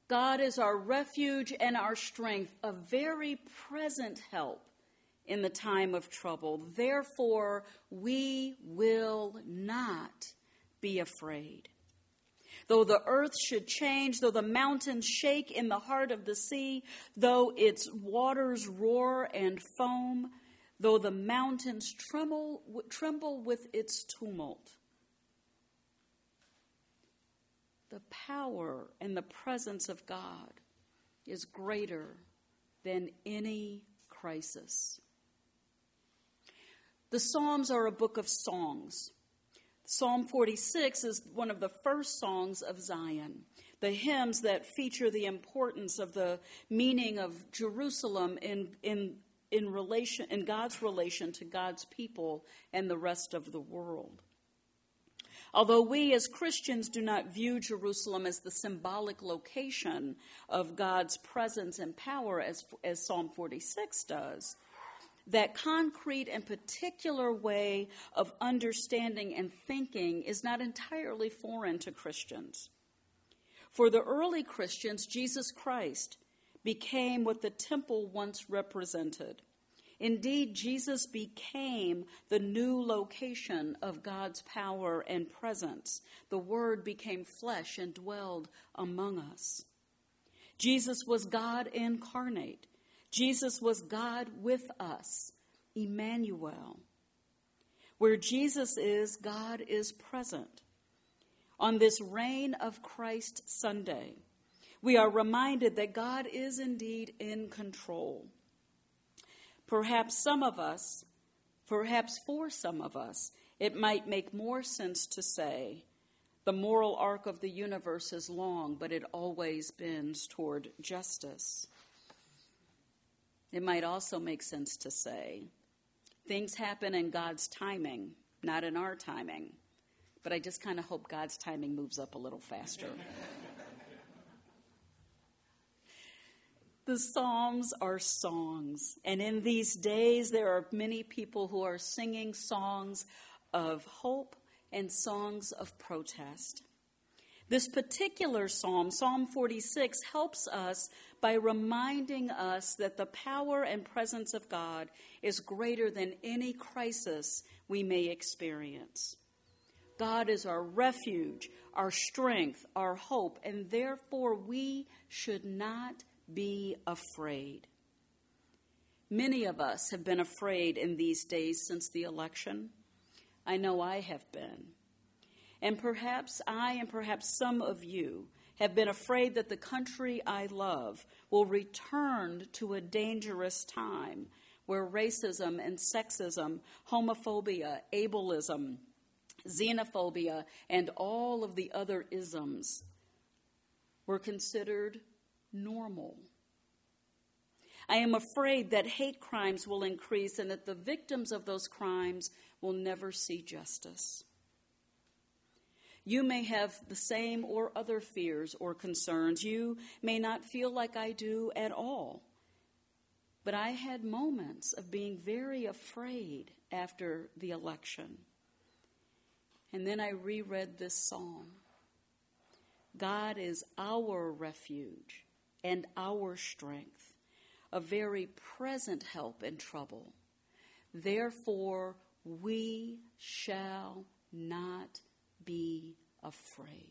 God is our refuge and our strength, a very present help in the time of trouble. Therefore, we will not be afraid. Though the earth should change, though the mountains shake in the heart of the sea, though its waters roar and foam, though the mountains tremble with its tumult, the power and the presence of God is greater than any crisis. The Psalms are a book of songs. Psalm 46 is one of the first songs of Zion, the hymns that feature the importance of the meaning of Jerusalem in God's relation to God's people and the rest of the world. Although we as Christians do not view Jerusalem as the symbolic location of God's presence and power as Psalm 46 does, that concrete and particular way of understanding and thinking is not entirely foreign to Christians. For the early Christians, Jesus Christ became what the temple once represented. Indeed, Jesus became the new location of God's power and presence. The Word became flesh and dwelled among us. Jesus was God incarnate. Jesus was God with us, Emmanuel. Where Jesus is, God is present. On this Reign of Christ Sunday, we are reminded that God is indeed in control. Perhaps for some of us, it might make more sense to say, the moral arc of the universe is long, but it always bends toward justice. It might also make sense to say, things happen in God's timing, not in our timing. But I just kind of hope God's timing moves up a little faster. The Psalms are songs, and in these days there are many people who are singing songs of hope and songs of protest. This particular psalm, Psalm 46, helps us by reminding us that the power and presence of God is greater than any crisis we may experience. God is our refuge, our strength, our hope, and therefore we should not be afraid. Many of us have been afraid in these days since the election. I know I have been. And perhaps some of you have been afraid that the country I love will return to a dangerous time where racism and sexism, homophobia, ableism, xenophobia, and all of the other isms were considered normal. I am afraid that hate crimes will increase and that the victims of those crimes will never see justice. You may have the same or other fears or concerns. You may not feel like I do at all. But I had moments of being very afraid after the election. And then I reread this psalm. God is our refuge and our strength, a very present help in trouble. Therefore, we shall not be afraid.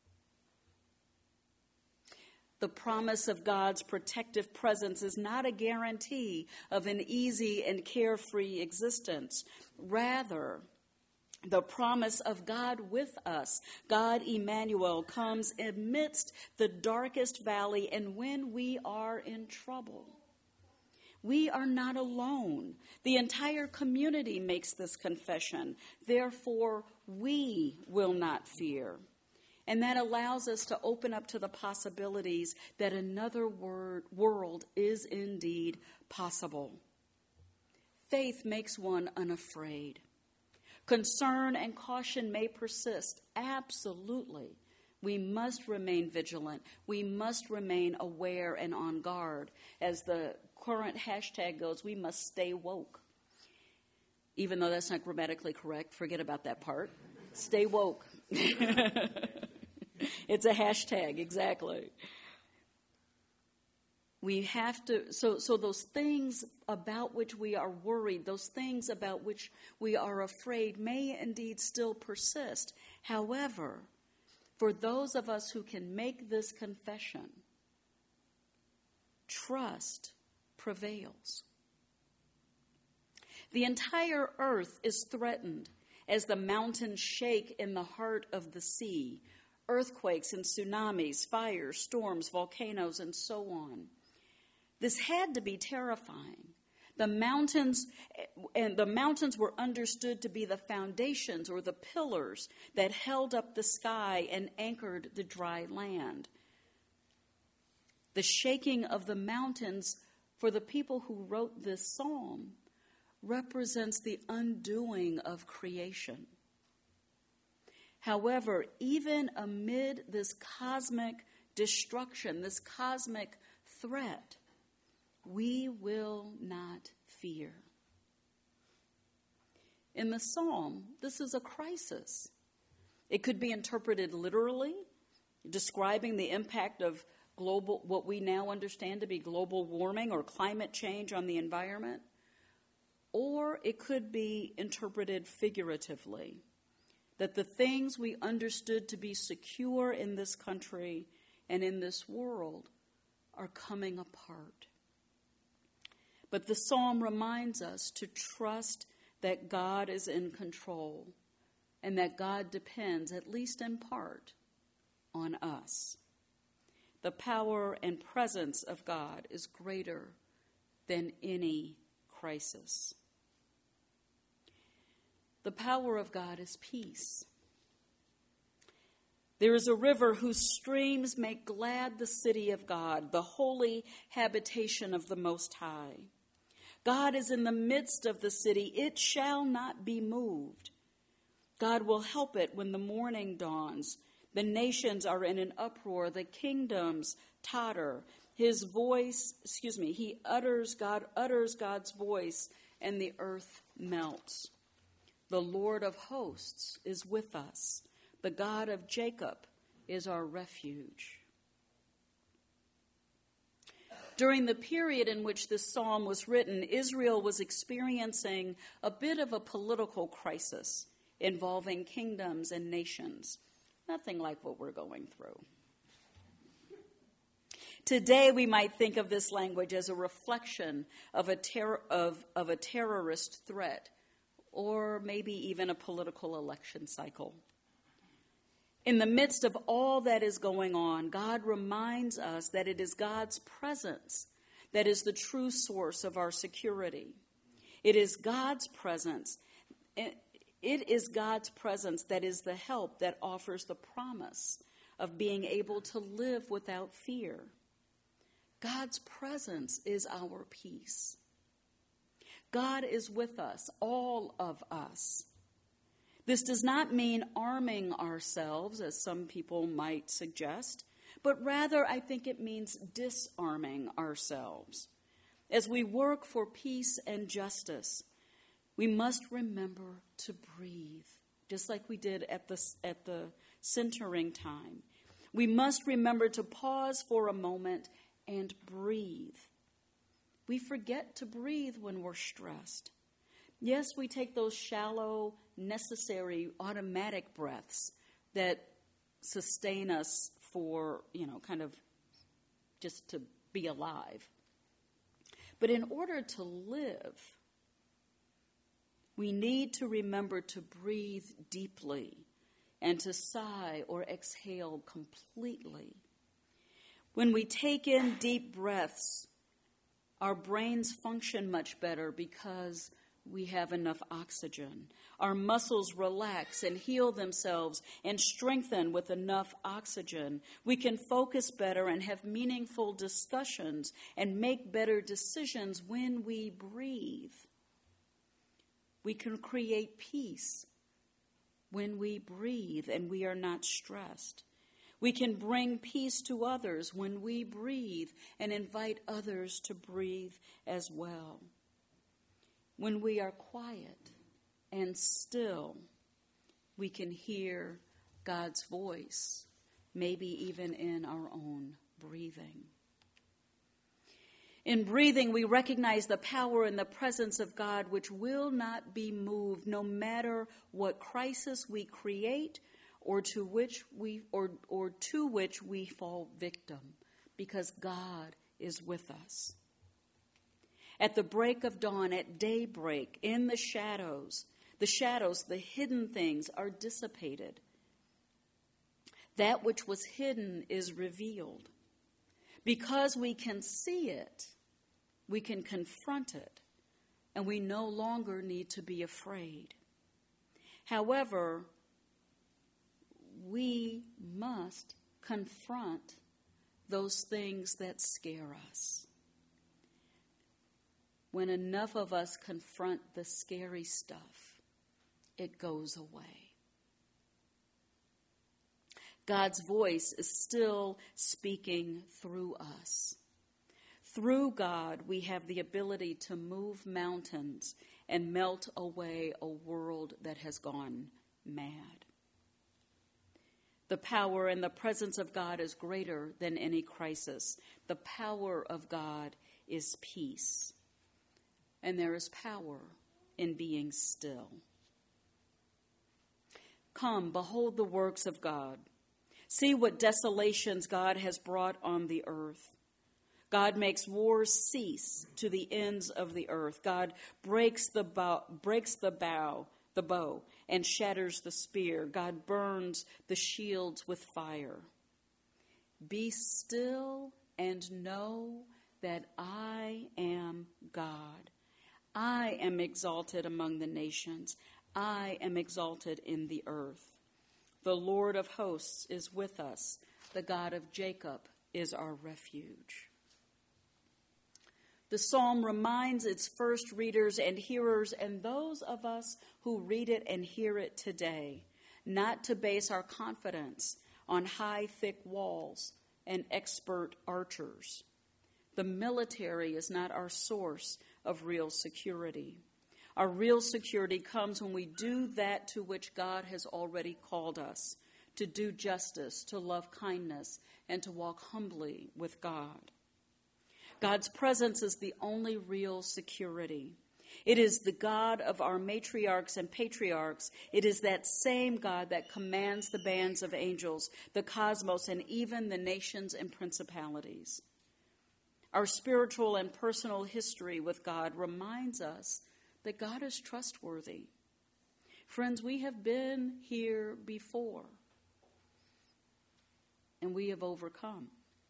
The promise of God's protective presence is not a guarantee of an easy and carefree existence. Rather, the promise of God with us, God Emmanuel, comes amidst the darkest valley and when we are in trouble. We are not alone. The entire community makes this confession. Therefore, we will not fear. And that allows us to open up to the possibilities that another world is indeed possible. Faith makes one unafraid. Concern and caution may persist. Absolutely. We must remain vigilant. We must remain aware and on guard. As the current hashtag goes, we must stay woke. Even though that's not grammatically correct, forget about that part. Stay woke. It's a hashtag, exactly. We have to, so those things about which we are worried, those things about which we are afraid may indeed still persist. However, for those of us who can make this confession, trust prevails. The entire earth is threatened as the mountains shake in the heart of the sea, earthquakes and tsunamis, fires, storms, volcanoes, and so on. This had to be terrifying. The mountains were understood to be the foundations or the pillars that held up the sky and anchored the dry land. The shaking of the mountains for the people who wrote this psalm represents the undoing of creation. However, even amid this cosmic destruction, this cosmic threat, we will not fear. In the psalm, this is a crisis. It could be interpreted literally, describing the impact of global, what we now understand to be global warming or climate change on the environment. Or it could be interpreted figuratively, that the things we understood to be secure in this country and in this world are coming apart. But the psalm reminds us to trust that God is in control and that God depends, at least in part, on us. The power and presence of God is greater than any crisis. The power of God is peace. There is a river whose streams make glad the city of God, the holy habitation of the Most High. God is in the midst of the city. It shall not be moved. God will help it when the morning dawns. The nations are in an uproar. The kingdoms totter. God utters God's voice, and the earth melts. The Lord of hosts is with us. The God of Jacob is our refuge. During the period in which this psalm was written, Israel was experiencing a bit of a political crisis involving kingdoms and nations. Nothing like what we're going through. Today, we might think of this language as a reflection of a terrorist threat, or maybe even a political election cycle. In the midst of all that is going on, God reminds us that it is God's presence that is the true source of our security. It is God's presence. It is God's presence that is the help that offers the promise of being able to live without fear. God's presence is our peace. God is with us, all of us. This does not mean arming ourselves, as some people might suggest, but rather I think it means disarming ourselves. As we work for peace and justice, we must remember to breathe, just like we did at the centering time. We must remember to pause for a moment and breathe. We forget to breathe when we're stressed. Yes, we take those shallow, necessary, automatic breaths that sustain us for, kind of just to be alive. But in order to live, we need to remember to breathe deeply and to sigh or exhale completely. When we take in deep breaths, our brains function much better because we have enough oxygen. Our muscles relax and heal themselves and strengthen with enough oxygen. We can focus better and have meaningful discussions and make better decisions when we breathe. We can create peace when we breathe and we are not stressed. We can bring peace to others when we breathe and invite others to breathe as well. When we are quiet and still, we can hear God's voice, maybe even in our own breathing. In breathing, we recognize the power and the presence of God, which will not be moved no matter what crisis we create or to which we fall victim, because God is with us. At the break of dawn, at daybreak, in the shadows, the hidden things are dissipated. That which was hidden is revealed. Because we can see it, we can confront it, and we no longer need to be afraid. However, we must confront those things that scare us. When enough of us confront the scary stuff, it goes away. God's voice is still speaking through us. Through God, we have the ability to move mountains and melt away a world that has gone mad. The power and the presence of God is greater than any crisis. The power of God is peace. And there is power in being still. Come, behold the works of God. See what desolations God has brought on the earth. God makes wars cease to the ends of the earth. God breaks the bow, and shatters the spear. God burns the shields with fire. Be still and know that I am God. I am exalted among the nations. I am exalted in the earth. The Lord of hosts is with us. The God of Jacob is our refuge. The psalm reminds its first readers and hearers, and those of us who read it and hear it today, not to base our confidence on high, thick walls and expert archers. The military is not our source of real security. Our real security comes when we do that to which God has already called us, to do justice, to love kindness, and to walk humbly with God. God's presence is the only real security. It is the God of our matriarchs and patriarchs. It is that same God that commands the bands of angels, the cosmos, and even the nations and principalities. Our spiritual and personal history with God reminds us that God is trustworthy. Friends, we have been here before, and we have overcome.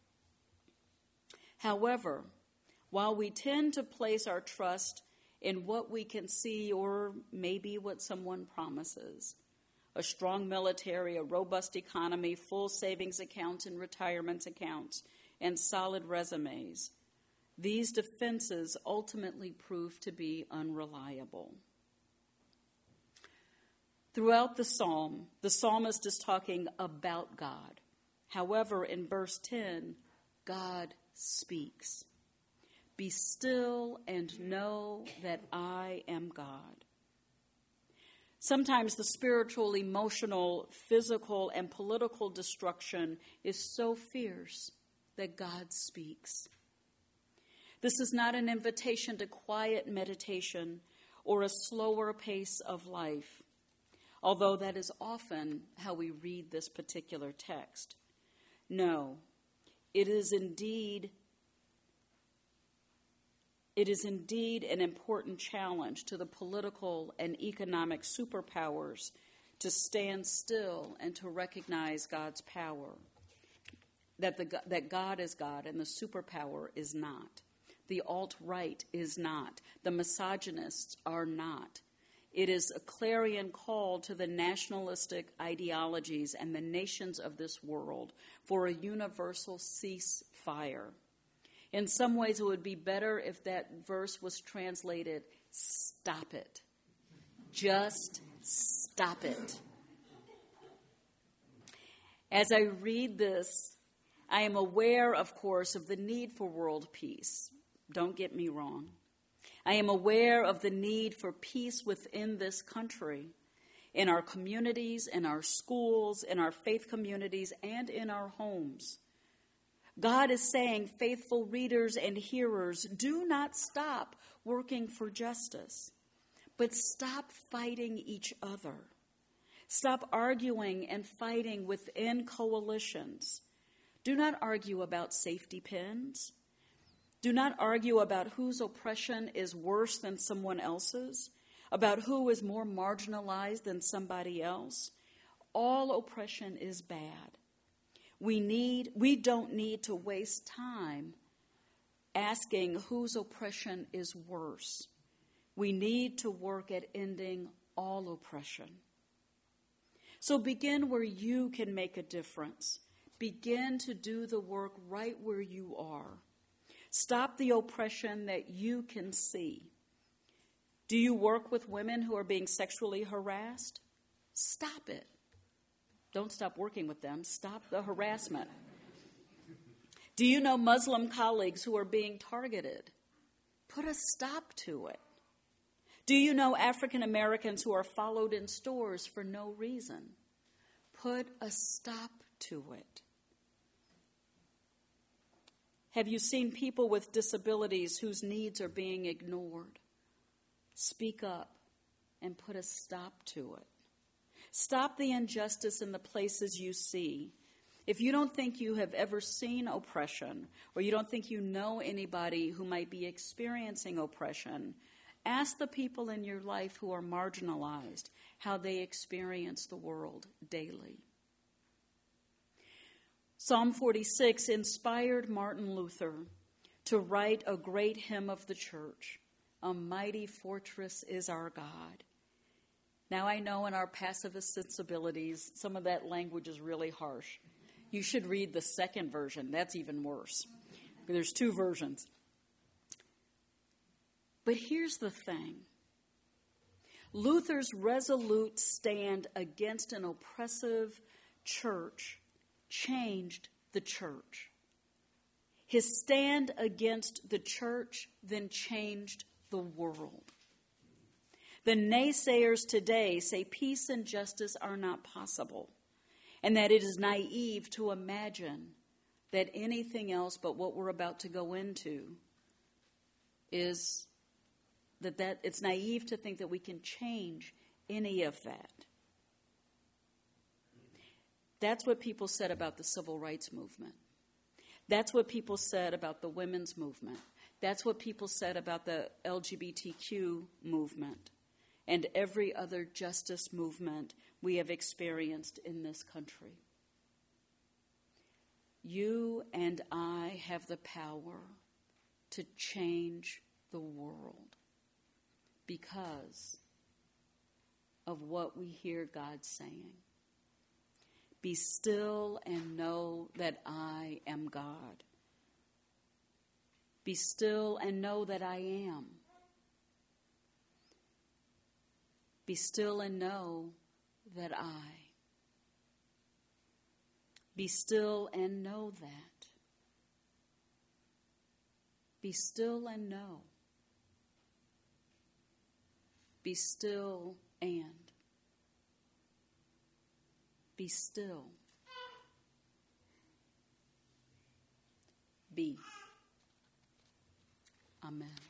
However, while we tend to place our trust in what we can see or maybe what someone promises, a strong military, a robust economy, full savings accounts and retirement accounts, and solid resumes, these defenses ultimately prove to be unreliable. Throughout the psalm, the psalmist is talking about God. However, in verse 10, God speaks. Be still and know that I am God. Sometimes the spiritual, emotional, physical, and political destruction is so fierce that God speaks. This is not an invitation to quiet meditation or a slower pace of life, although that is often how we read this particular text. No, it is indeed an important challenge to the political and economic superpowers to stand still and to recognize God's power, that God is God and the superpower is not. The alt-right is not. The misogynists are not. It is a clarion call to the nationalistic ideologies and the nations of this world for a universal ceasefire. In some ways, it would be better if that verse was translated, stop it. Just stop it. As I read this, I am aware, of course, of the need for world peace. Don't get me wrong. I am aware of the need for peace within this country, in our communities, in our schools, in our faith communities, and in our homes. God is saying, faithful readers and hearers, do not stop working for justice, but stop fighting each other. Stop arguing and fighting within coalitions. Do not argue about safety pins. Do not argue about whose oppression is worse than someone else's, about who is more marginalized than somebody else. All oppression is bad. We don't need to waste time asking whose oppression is worse. We need to work at ending all oppression. So begin where you can make a difference. Begin to do the work right where you are. Stop the oppression that you can see. Do you work with women who are being sexually harassed? Stop it. Don't stop working with them. Stop the harassment. Do you know Muslim colleagues who are being targeted? Put a stop to it. Do you know African Americans who are followed in stores for no reason? Put a stop to it. Have you seen people with disabilities whose needs are being ignored? Speak up and put a stop to it. Stop the injustice in the places you see. If you don't think you have ever seen oppression, or you don't think you know anybody who might be experiencing oppression, ask the people in your life who are marginalized how they experience the world daily. Psalm 46 inspired Martin Luther to write a great hymn of the church, "A Mighty Fortress is Our God." Now I know in our pacifist sensibilities, some of that language is really harsh. You should read the second version. That's even worse. There's two versions. But here's the thing. Luther's resolute stand against an oppressive church changed the church. His stand against the church then changed the world. The naysayers today say peace and justice are not possible, and that it is naive to imagine that anything else but what we're about to go into is that it's naive to think that we can change any of that. That's what people said about the civil rights movement. That's what people said about the women's movement. That's what people said about the LGBTQ movement and every other justice movement we have experienced in this country. You and I have the power to change the world because of what we hear God saying. Be still and know that I am God. Be still and know that I am. Be still and know that I. Be still and know that. Be still and know. Be still and. Be still. Be. Amen.